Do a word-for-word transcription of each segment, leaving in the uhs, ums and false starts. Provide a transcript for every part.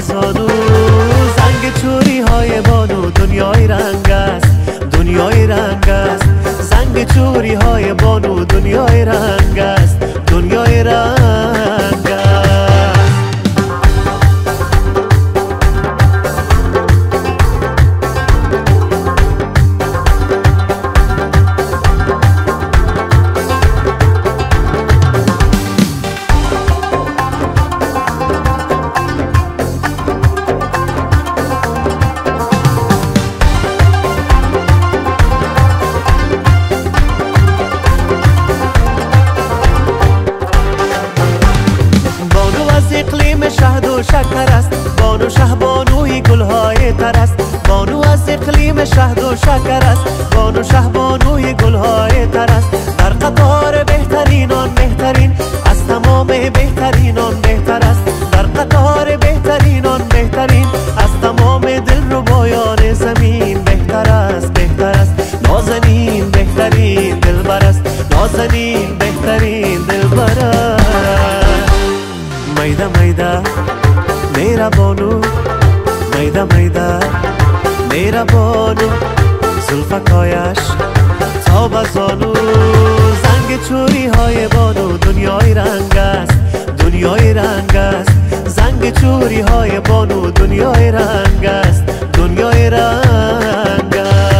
زانو زنگ چوری های بانو دنیای رنگ است دنیای رنگ است زنگ چوری های بانو دنیای رنگ است دنیای رنگ است اقلیم شهد و شکر است بانو شه بانوی گلهای تر است بانو از اقلیم شهد و شکر است بانو شه بانوی گلهای تر است در قطار بهترینان بهترین از تمام بهترینان بهتر است در قطار بهترینان بهترین از تمام دلربایان زمین بهتر است بهتر است نازنین بهترین دلبر است نازنین بهترین دلبر است میدا میدا میرا بانو میدا میدا میرا بانو زلفکایش تا به زانو زنگ چوری های بانو دنیای رنگ است دنیای رنگ است زنگ چوری های بانو دنیای رنگ است دنیای رنگ است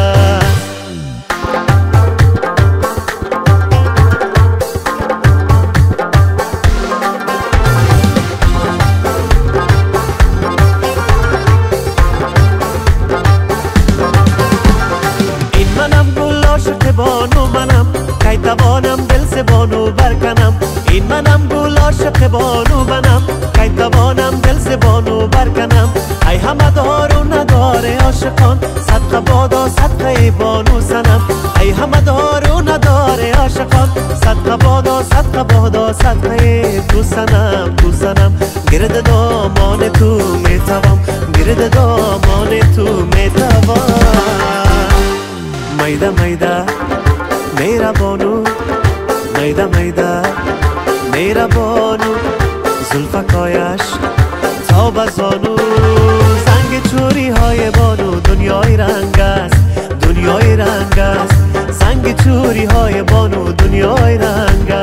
عاشق بانو منم کی توانم دل ز بانو برکنم این منم گل عاشق بانو منم کی توانم دل ز بانو برکنم ای همه دار و نداره عاشقان صدقه بادا صدقه بانو سنم ای همه دار و نداره عاشقان صدقه بادا صدقه بادا صدقه تو سنم تو سنم گرد دامان تو میتوام گرد دامان تو میتوام میدا میدا میرا بانو میدا میدا میرا بانو زلفکایش تا به زانو زنگ چوری های بانو دنیای رنگ است دنیای رنگ است زنگ چوری های بانو دنیای رنگ